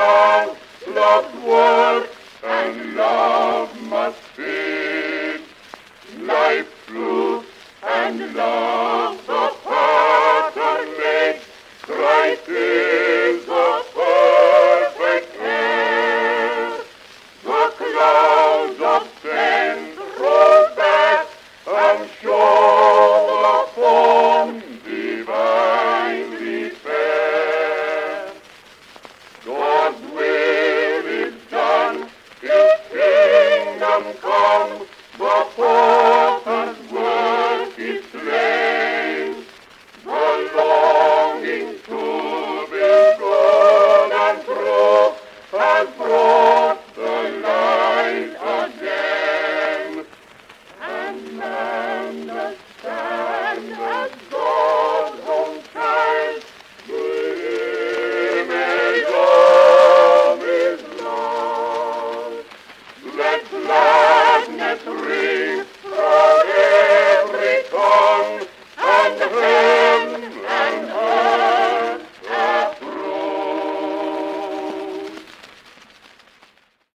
now love's work and love must feed. Life, truth, and love the pattern makes. Christ is the perfect care. The clouds of sense roll back and show the form divinely fair. God's will is done, His kingdom come, the potter's work is slain. The longing to be good and true has brought the light again. And man does stand as God's own child, the image of His love. Let